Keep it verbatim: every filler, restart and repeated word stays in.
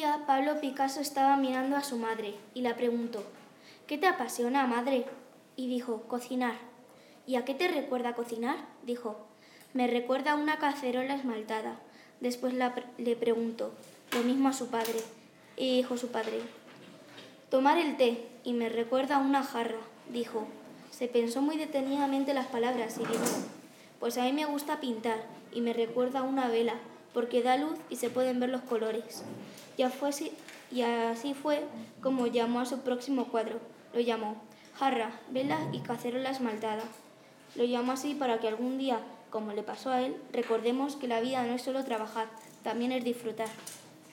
día Pablo Picasso estaba mirando a su madre y la preguntó: «¿Qué te apasiona, madre?». Y dijo: «Cocinar». «¿Y a qué te recuerda cocinar?». Dijo: «Me recuerda a una cacerola esmaltada». Después la, le preguntó lo mismo a su padre y dijo su padre: «Tomar el té y me recuerda a una jarra». Dijo. Se pensó muy detenidamente las palabras y dijo: «Pues a mí me gusta pintar y me recuerda a una vela, porque da luz y se pueden ver los colores». Y, fue así, y así fue como llamó a su próximo cuadro. Lo llamó «Jarra, vela y cacerola esmaltada». Lo llamó así para que algún día, como le pasó a él, recordemos que la vida no es solo trabajar, también es disfrutar.